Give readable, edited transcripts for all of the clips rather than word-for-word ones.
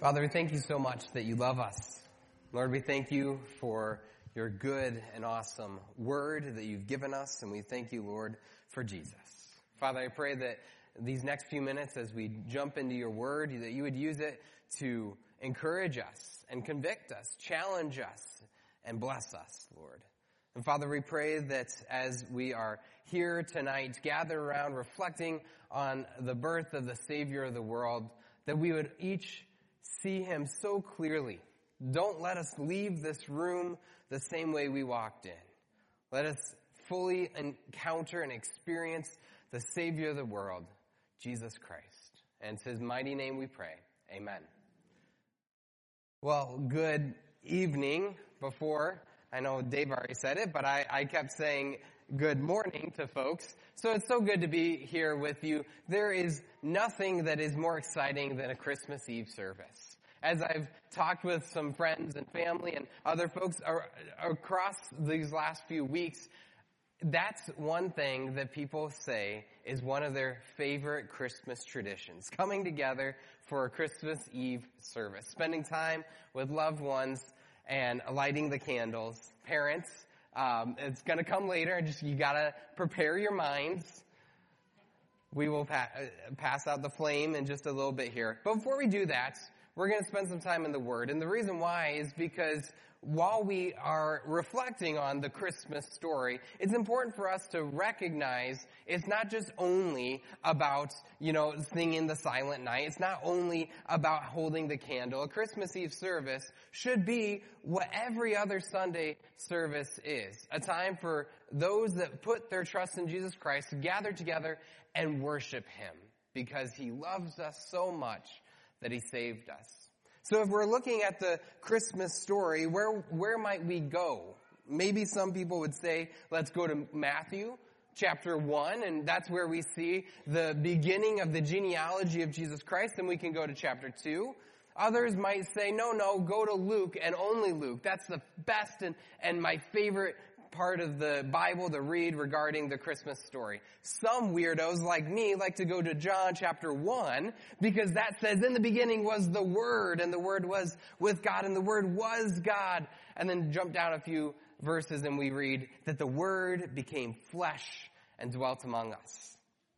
Father, we thank you so much that you love us. Lord, we thank you for your good and awesome word that you've given us, and we thank you, Lord, for Jesus. Father, I pray that these next few minutes as we jump into your word, that you would use it to encourage us and convict us, challenge us, and bless us, Lord. And Father, we pray that as we are here tonight, gathered around, reflecting on the birth of the Savior of the world, that we would each see him so clearly. Don't let us leave this room the same way we walked in. Let us fully encounter and experience the Savior of the world, Jesus Christ. And it's his mighty name we pray. Amen. Well, good evening before. I know Dave already said it, but I kept saying good morning to folks. So it's so good to be here with you. There is nothing that is more exciting than a Christmas Eve service. As I've talked with some friends and family and other folks across these last few weeks, that's one thing that people say is one of their favorite Christmas traditions. Coming together for a Christmas Eve service. Spending time with loved ones and lighting the candles. Parents, it's going to come later. You got to prepare your minds. We will pass out the flame in just a little bit here. But before we do that, we're going to spend some time in the Word. And the reason why is because while we are reflecting on the Christmas story, it's important for us to recognize it's not just only about, singing the Silent Night. It's not only about holding the candle. A Christmas Eve service should be what every other Sunday service is. A time for those that put their trust in Jesus Christ to gather together and worship him because he loves us so much that he saved us. So if we're looking at the Christmas story, where might we go? Maybe some people would say, let's go to Matthew chapter 1, and that's where we see the beginning of the genealogy of Jesus Christ, and we can go to chapter 2. Others might say, no, go to Luke and only Luke. That's the best and my favorite part of the Bible to read regarding the Christmas story. Some weirdos like me like to go to John chapter 1 because that says in the beginning was the Word and the Word was with God and the Word was God. And then jump down a few verses and we read that the Word became flesh and dwelt among us.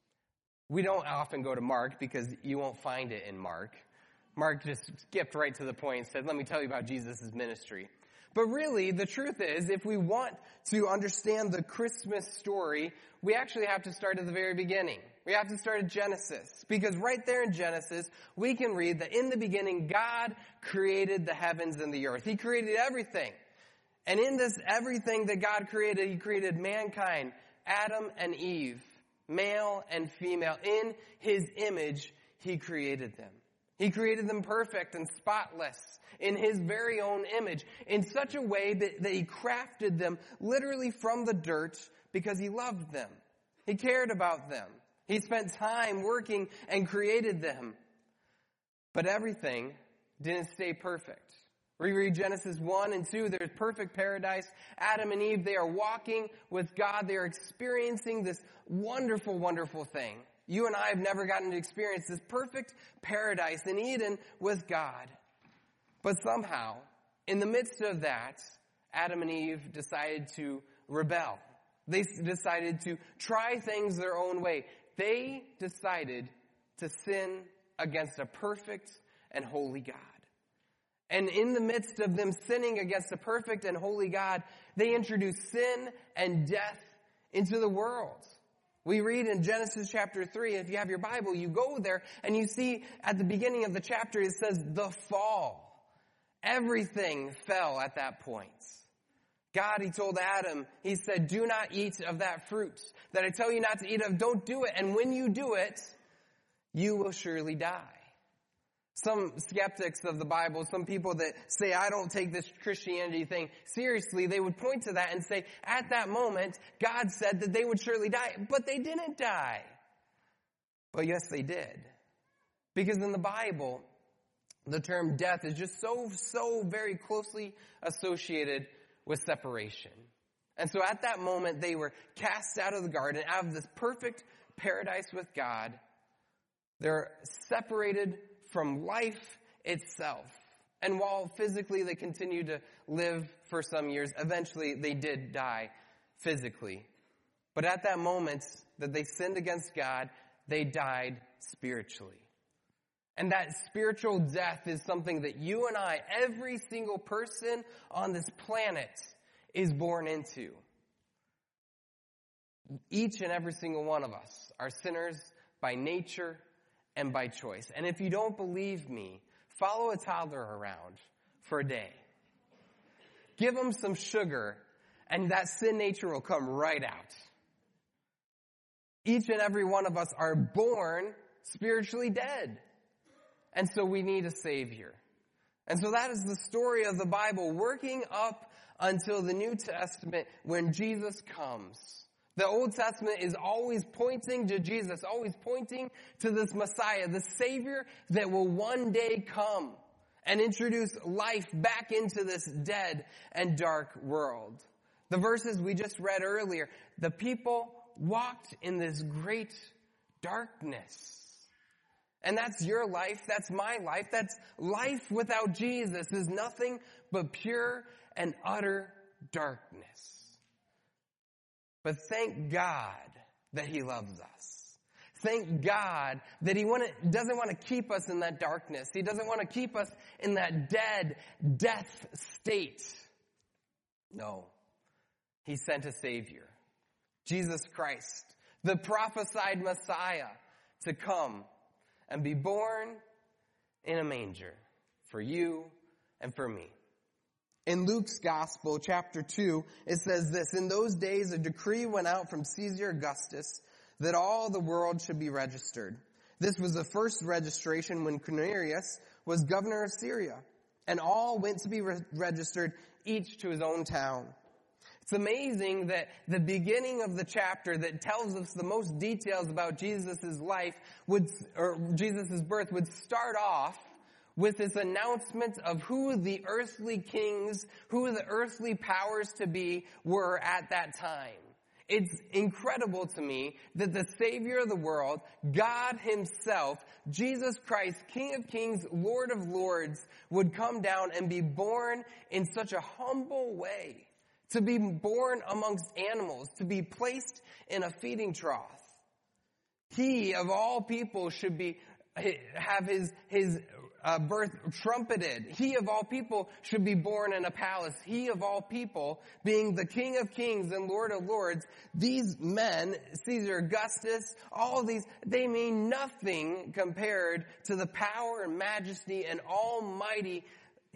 We don't often go to Mark because you won't find it in Mark. Mark just skipped right to the point and said, let me tell you about Jesus' ministry. But really, the truth is, if we want to understand the Christmas story, we actually have to start at the very beginning. We have to start at Genesis. Because right there in Genesis, we can read that in the beginning, God created the heavens and the earth. He created everything. And in this everything that God created, he created mankind, Adam and Eve, male and female. In his image, he created them. He created them perfect and spotless in his very own image in such a way that he crafted them literally from the dirt because he loved them. He cared about them. He spent time working and created them. But everything didn't stay perfect. We read Genesis 1 and 2, there's perfect paradise. Adam and Eve, they are walking with God. They are experiencing this wonderful, wonderful thing. You and I have never gotten to experience this perfect paradise in Eden with God. But somehow, in the midst of that, Adam and Eve decided to rebel. They decided to try things their own way. They decided to sin against a perfect and holy God. And in the midst of them sinning against a perfect and holy God, they introduced sin and death into the world. We read in Genesis chapter 3, if you have your Bible, you go there and you see at the beginning of the chapter it says the fall. Everything fell at that point. God, he told Adam, he said, do not eat of that fruit that I tell you not to eat of. Don't do it. And when you do it, you will surely die. Some skeptics of the Bible, some people that say, I don't take this Christianity thing seriously, they would point to that and say, at that moment, God said that they would surely die, but they didn't die. But yes, they did. Because in the Bible, the term death is just so very closely associated with separation. And so at that moment, they were cast out of the garden, out of this perfect paradise with God. They're separated from life itself. And while physically they continued to live for some years, eventually they did die physically. But at that moment that they sinned against God, they died spiritually. And that spiritual death is something that you and I, every single person on this planet, is born into. Each and every single one of us are sinners by nature and by choice. And if you don't believe me, follow a toddler around for a day. Give them some sugar, and that sin nature will come right out. Each and every one of us are born spiritually dead. And so we need a Savior. And so that is the story of the Bible, working up until the New Testament when Jesus comes. The Old Testament is always pointing to Jesus, always pointing to this Messiah, the Savior that will one day come and introduce life back into this dead and dark world. The verses we just read earlier, the people walked in this great darkness. And that's your life, that's my life, that's life without Jesus is nothing but pure and utter darkness. But thank God that He loves us. Thank God that He doesn't want to keep us in that darkness. He doesn't want to keep us in that death state. No. He sent a Savior, Jesus Christ, the prophesied Messiah, to come and be born in a manger for you and for me. In Luke's Gospel, chapter 2, it says this, "In those days a decree went out from Caesar Augustus that all the world should be registered. This was the first registration when Quirinius was governor of Syria, and all went to be registered, each to his own town." It's amazing that the beginning of the chapter that tells us the most details about Jesus' life Jesus' birth would start off with this announcement of who the earthly kings, who the earthly powers to be were at that time. It's incredible to me that the Savior of the world, God Himself, Jesus Christ, King of Kings, Lord of Lords, would come down and be born in such a humble way. To be born amongst animals, to be placed in a feeding trough. He, of all people, should have his birth trumpeted. He, of all people, should be born in a palace. He, of all people, being the King of Kings and Lord of Lords. These men, Caesar Augustus, all of these, they mean nothing compared to the power and majesty and almighty,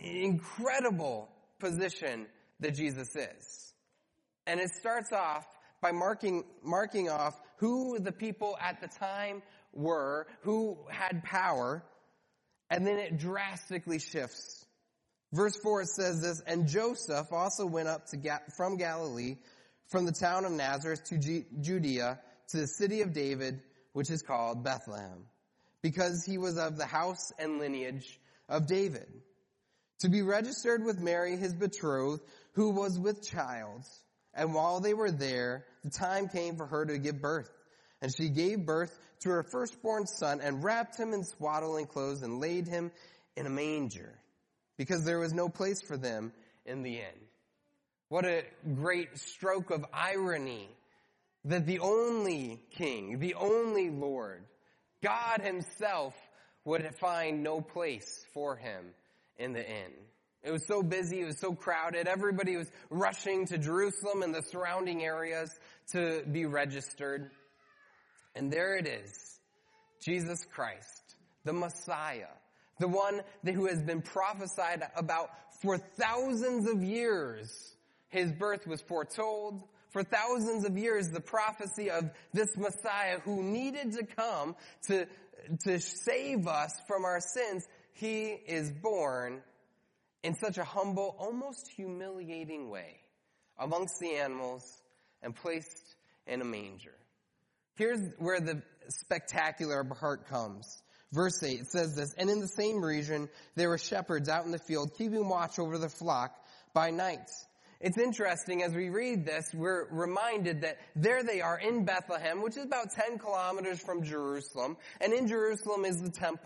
incredible position that Jesus is. And it starts off by marking off who the people at the time were, who had power, and then it drastically shifts. Verse 4 says this, "And Joseph also went up from Galilee, from the town of Nazareth to Judea, to the city of David, which is called Bethlehem, because he was of the house and lineage of David, to be registered with Mary, his betrothed, who was with child. And while they were there, the time came for her to give birth. And she gave birth to her firstborn son and wrapped him in swaddling clothes and laid him in a manger, because there was no place for them in the inn." What a great stroke of irony that the only King, the only Lord, God Himself, would find no place for him in the inn. It was so busy, it was so crowded, everybody was rushing to Jerusalem and the surrounding areas to be registered. And there it is, Jesus Christ, the Messiah, the one who has been prophesied about for thousands of years. His birth was foretold. For thousands of years, the prophecy of this Messiah who needed to come to save us from our sins, He is born in such a humble, almost humiliating way amongst the animals and placed in a manger. Here's where the spectacular part comes. Verse 8 says this, "And in the same region there were shepherds out in the field keeping watch over the flock by night." It's interesting, as we read this, we're reminded that there they are in Bethlehem, which is about 10 kilometers from Jerusalem, and in Jerusalem is the temple.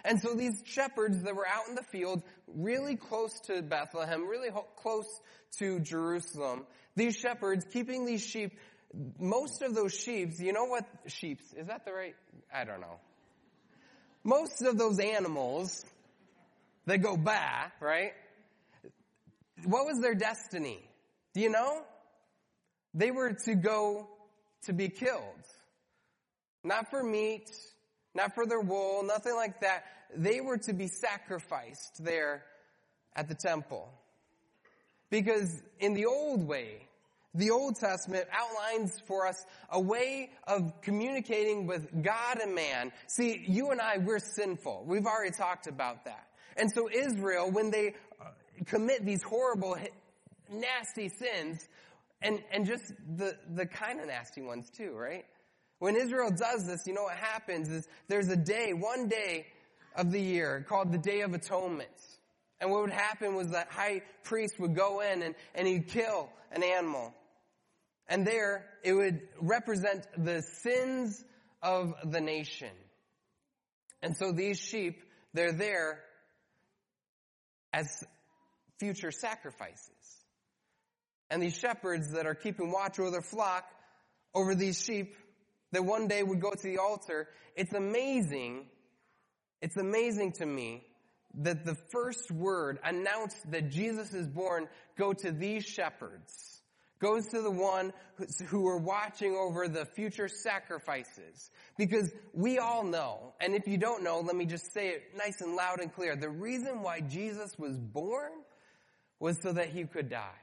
And so these shepherds that were out in the field, really close to Bethlehem, really close to Jerusalem, these shepherds keeping these sheep, most of those sheep, you know what, sheep, is that the right, I don't know. Most of those animals that go bah, right? What was their destiny? Do you know? They were to go to be killed. Not for meat, not for their wool, nothing like that. They were to be sacrificed there at the temple. Because in the old way, the Old Testament outlines for us a way of communicating with God and man. See, you and I, we're sinful. We've already talked about that. And so Israel, when they commit these horrible, nasty sins, and just the kind of nasty ones too, right? When Israel does this, you know what happens is there's one day of the year called the Day of Atonement. And what would happen was that high priest would go in and he'd kill an animal. And there, it would represent the sins of the nation. And so these sheep, they're there as future sacrifices. And these shepherds that are keeping watch over their flock, over these sheep, that one day would go to the altar, it's amazing to me that the first word announced that Jesus is born go to these shepherds, goes to the one who are watching over the future sacrifices. Because we all know, and if you don't know, let me just say it nice and loud and clear, the reason why Jesus was born was so that he could die.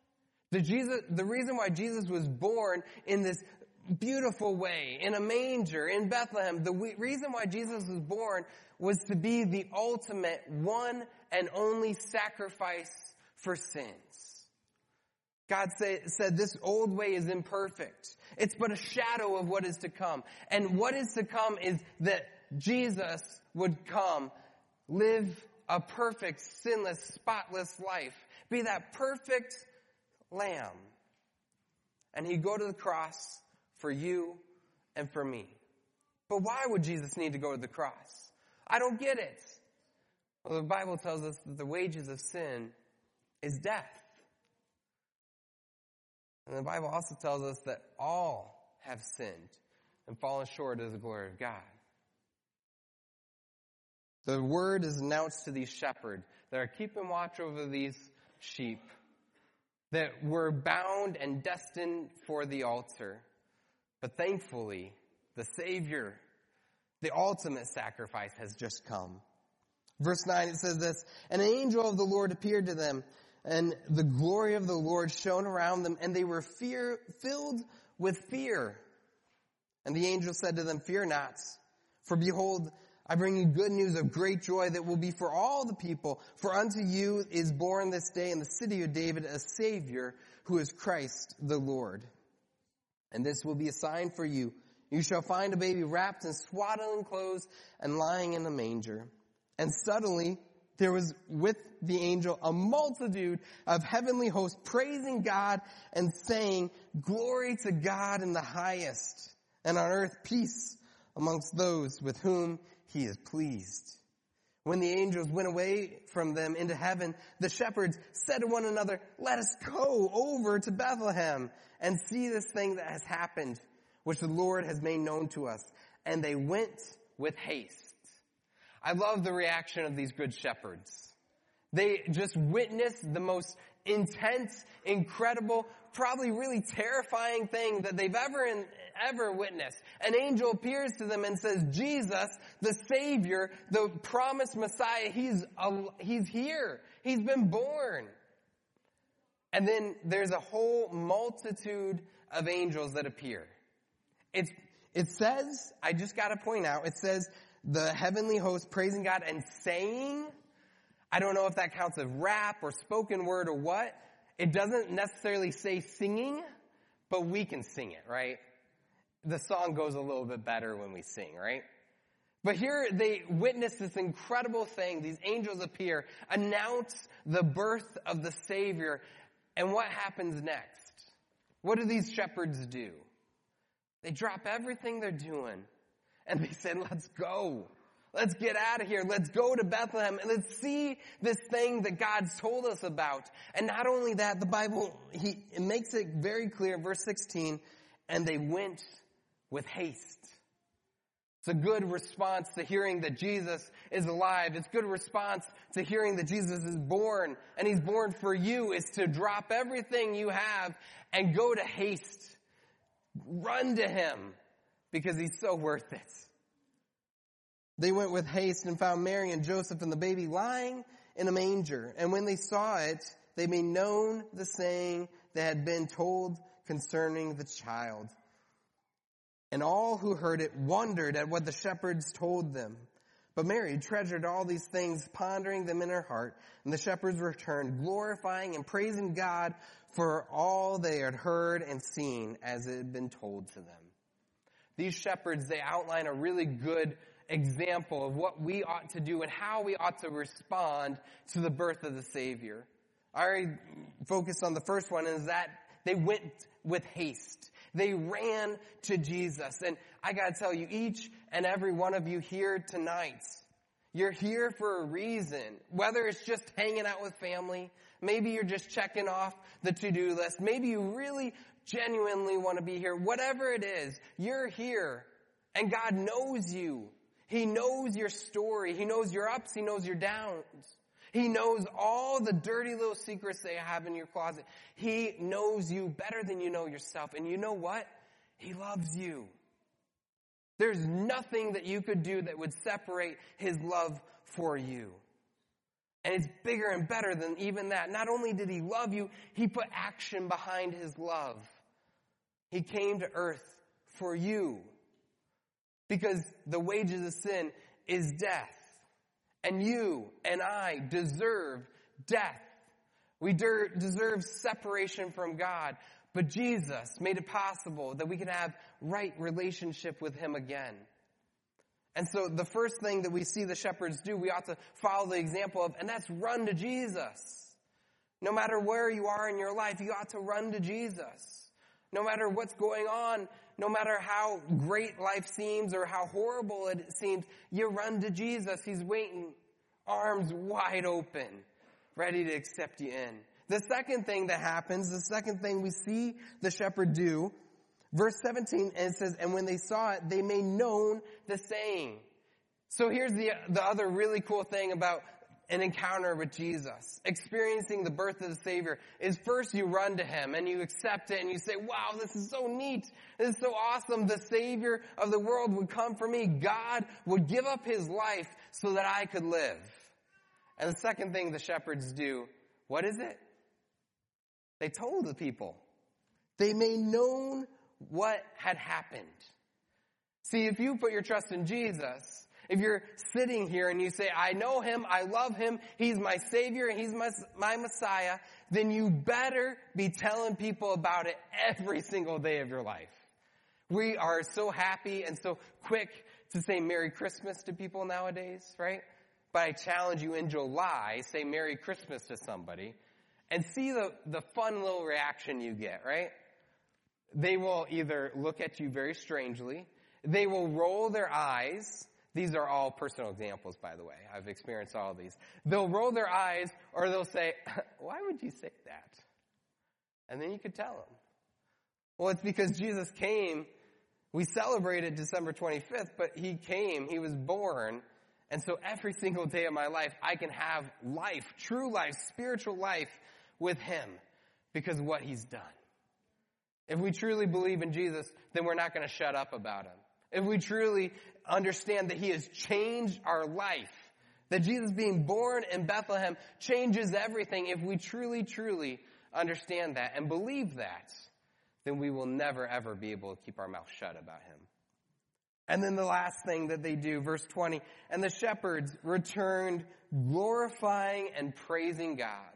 The reason why Jesus was born in this beautiful way, in a manger, in Bethlehem, the reason why Jesus was born was to be the ultimate one and only sacrifice for sins. God said this old way is imperfect. It's but a shadow of what is to come. And what is to come is that Jesus would come, live a perfect, sinless, spotless life, be that perfect lamb. And he'd go to the cross for you and for me. But why would Jesus need to go to the cross? I don't get it. Well, the Bible tells us that the wages of sin is death. And the Bible also tells us that all have sinned and fallen short of the glory of God. The word is announced to these shepherds that are keeping watch over these sheep that were bound and destined for the altar. But thankfully, the Savior, the ultimate sacrifice, has just come. Verse 9, it says this, "And an angel of the Lord appeared to them, and the glory of the Lord shone around them, and they were filled with fear. And the angel said to them, 'Fear not, for behold, I bring you good news of great joy that will be for all the people. For unto you is born this day in the city of David a Savior, who is Christ the Lord. And this will be a sign for you. You shall find a baby wrapped in swaddling clothes and lying in a manger.' And suddenly there was with the angel a multitude of heavenly hosts praising God and saying, 'Glory to God in the highest, and on earth peace amongst those with whom he is pleased.' When the angels went away from them into heaven, the shepherds said to one another, 'Let us go over to Bethlehem and see this thing that has happened, which the Lord has made known to us.' And they went with haste." I love the reaction of these good shepherds. They just witnessed the most intense, incredible, probably really terrifying thing that they've ever witnessed. An angel appears to them and says, Jesus, the Savior, the promised Messiah, he's here. He's been born. And then there's a whole multitude of angels that appear. It says, I just got to point out, it says, the heavenly host praising God and saying, I don't know if that counts as rap or spoken word or what. It doesn't necessarily say singing, but we can sing it, right? The song goes a little bit better when we sing, right? But here they witness this incredible thing. These angels appear, announce the birth of the Savior. And what happens next? What do these shepherds do? They drop everything they're doing. And they said, let's go. Let's get out of here. Let's go to Bethlehem and let's see this thing that God's told us about. And not only that, the Bible, it makes it very clear, verse 16, and they went with haste. It's a good response to hearing that Jesus is alive. It's a good response to hearing that Jesus is born, and he's born for you, is to drop everything you have and go to haste. Run to him because he's so worth it. They went with haste and found Mary and Joseph and the baby lying in a manger. And when they saw it, they made known the saying that had been told concerning the child. And all who heard it wondered at what the shepherds told them. But Mary treasured all these things, pondering them in her heart. And the shepherds returned, glorifying and praising God for all they had heard and seen as it had been told to them. These shepherds, they outline a really good example of what we ought to do and how we ought to respond to the birth of the Savior. I already focused on the first one, is that they went with haste. They ran to Jesus. And I gotta tell you, each and every one of you here tonight, you're here for a reason. Whether it's just hanging out with family, maybe you're just checking off the to-do list, maybe you really genuinely want to be here. Whatever it is, you're here. And God knows you. He knows your story. He knows your ups. He knows your downs. He knows all the dirty little secrets that you have in your closet. He knows you better than you know yourself. And you know what? He loves you. There's nothing that you could do that would separate his love for you. And it's bigger and better than even that. Not only did he love you, he put action behind his love. He came to earth for you. Because the wages of sin is death. And you and I deserve death. We deserve separation from God. But Jesus made it possible that we could have right relationship with him again. And so the first thing that we see the shepherds do, we ought to follow the example of, and that's run to Jesus. No matter where you are in your life, you ought to run to Jesus. No matter what's going on, no matter how great life seems or how horrible it seems, you run to Jesus. He's waiting, arms wide open, ready to accept you in. The second thing that happens, the second thing we see the shepherd do, verse 17, and it says, and when they saw it, they made known the saying. So here's the other really cool thing about an encounter with Jesus. Experiencing the birth of the Savior is first you run to him and you accept it and you say, wow, this is so neat. This is so awesome. The Savior of the world would come for me. God would give up his life so that I could live. And the second thing the shepherds do, what is it? They told the people. They made known what had happened. See, if you put your trust in Jesus, if you're sitting here and you say, I know him, I love him, he's my Savior, and he's my Messiah, then you better be telling people about it every single day of your life. We are so happy and so quick to say Merry Christmas to people nowadays, right? But I challenge you in July, say Merry Christmas to somebody and see the fun little reaction you get, right? They will either look at you very strangely, they will roll their eyes. These are all personal examples, by the way. I've experienced all of these. They'll roll their eyes or they'll say, why would you say that? And then you could tell them. Well, it's because Jesus came. We celebrated December 25th, but he came. He was born. And so every single day of my life, I can have life, true life, spiritual life with him because of what he's done. If we truly believe in Jesus, then we're not going to shut up about him. If we truly understand that he has changed our life, that Jesus being born in Bethlehem changes everything, if we truly, truly understand that and believe that, then we will never, ever be able to keep our mouth shut about him. And then the last thing that they do, verse 20, and the shepherds returned glorifying and praising God.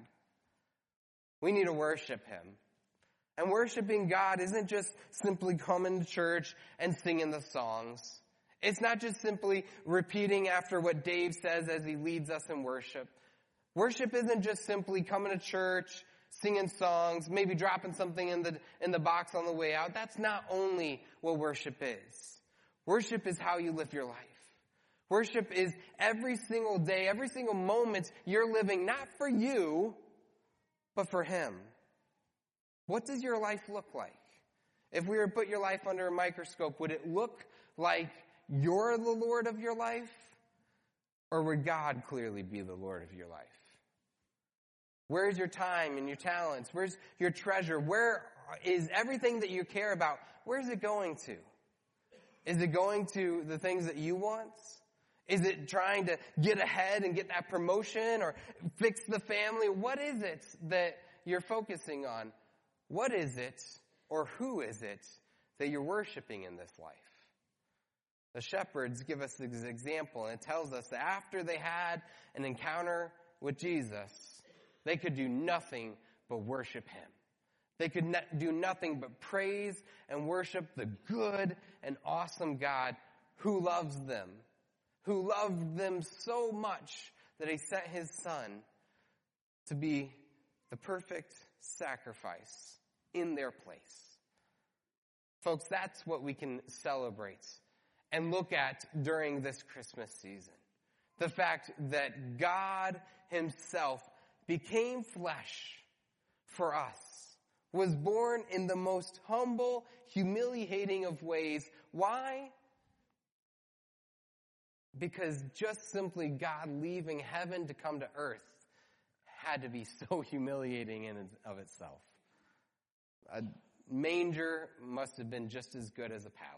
We need to worship him. And worshiping God isn't just simply coming to church and singing the songs. It's not just simply repeating after what Dave says as he leads us in worship. Worship isn't just simply coming to church, singing songs, maybe dropping something in the box on the way out. That's not only what worship is. Worship is how you live your life. Worship is every single day, every single moment you're living, not for you, but for Him. What does your life look like? If we were to put your life under a microscope, would it look like you're the Lord of your life? Or would God clearly be the Lord of your life? Where's your time and your talents? Where's your treasure? Where is everything that you care about? Where's it going to? Is it going to the things that you want? Is it trying to get ahead and get that promotion or fix the family? What is it that you're focusing on? What is it or who is it that you're worshiping in this life? The shepherds give us this example, and it tells us that after they had an encounter with Jesus, they could do nothing but worship Him. They could do nothing but praise and worship the good and awesome God who loves them, who loved them so much that He sent His Son to be the perfect sacrifice in their place. Folks, that's what we can celebrate and look at during this Christmas season. The fact that God Himself became flesh for us, was born in the most humble, humiliating of ways. Why? Because just simply God leaving heaven to come to earth had to be so humiliating in and of itself. A manger must have been just as good as a palace.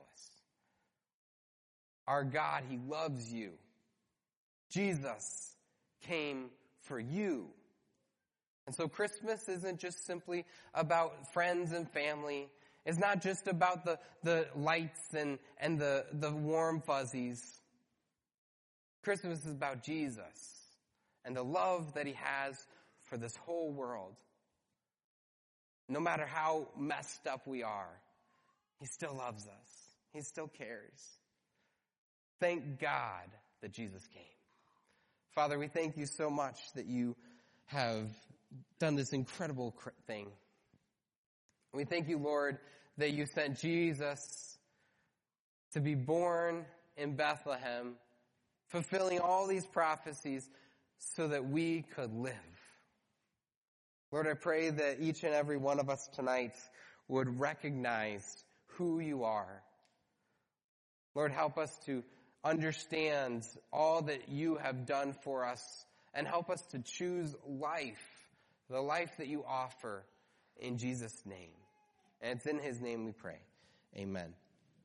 Our God, He loves you. Jesus came for you. And so Christmas isn't just simply about friends and family. It's not just about the lights and the warm fuzzies. Christmas is about Jesus and the love that He has for this whole world. No matter how messed up we are, He still loves us. He still cares. Thank God that Jesus came. Father, we thank You so much that You have done this incredible thing. We thank You, Lord, that You sent Jesus to be born in Bethlehem, fulfilling all these prophecies so that we could live. Lord, I pray that each and every one of us tonight would recognize who You are. Lord, help us to understand all that You have done for us and help us to choose life, the life that You offer, in Jesus' name. And it's in His name we pray. Amen.